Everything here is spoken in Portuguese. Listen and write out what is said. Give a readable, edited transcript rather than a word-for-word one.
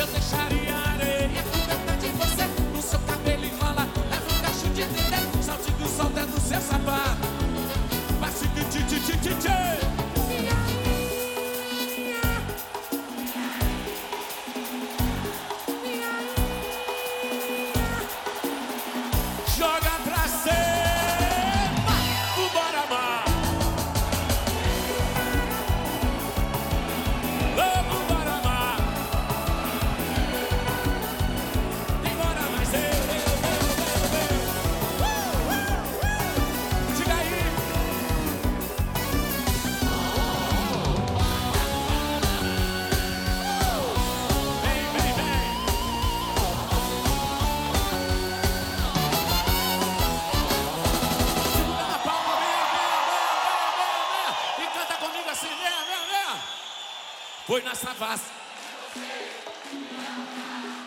deixaria areia no meu pé de você. No seu cabelo enrola, leva um cacho de dendê. Salte do sol dentro do seu sapato. Passe que tchê. Joga pra cima, vambora amar. Vambora amar. Embora mais eu. Diga aí. Vem. Segura na palma, vem. E canta comigo assim, vem. Foi na savassi.